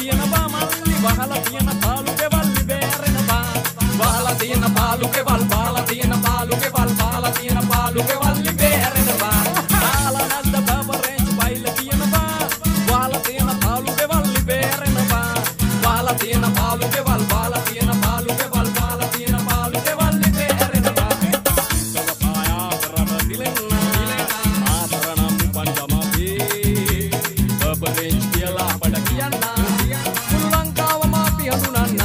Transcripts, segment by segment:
තියෙනවා මල්ලි වහලා තියෙන පාලු ගෙවල් බෑරෙනවා වහලා තියෙන පාලු ගෙවල් වහලා තියෙන පාලු ගෙවල් වහලා තියෙන පාලු ගෙවල් බෑරෙනවා ආලා නැද්ද බබරෙන් බයිල තියෙනවා වහලා තියෙන පාලු ගෙවල් බෑරෙනවා වහලා තියෙන පාලු ගෙවල් වහලා තියෙන පාලු ගෙවල් වහලා තියෙන පාලු ගෙවල් බෑරෙනවා සබපායා කරම දිලෙන්න ආතරණම් පංචමපි බබරෙන් කියලා අපට කියන්න මුළු ලංකාවම අපි හඳුනන්න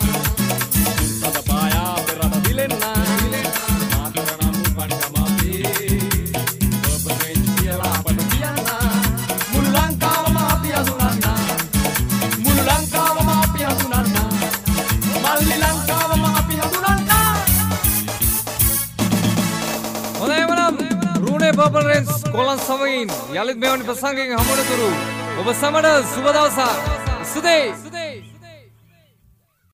සබපායා කරම දිලෙන්න ආතරණම් පංචමපි බබරෙන් කියලා අපට කියන්න මුළු ලංකාවම අපි හඳුනන්න මුළු ලංකාවම අපි හඳුනන්න මල්ලි ලංකාවම අපි හඳුනන්න හොඳයි එවනම් රුණේ පර්පල් රේන්ජ් කොලන් සමගින් යලිත් මෙවැනි ප්‍රසංගයකින් හමුවන තුරු ඔබ සමට සුබ දවසක් සුදේ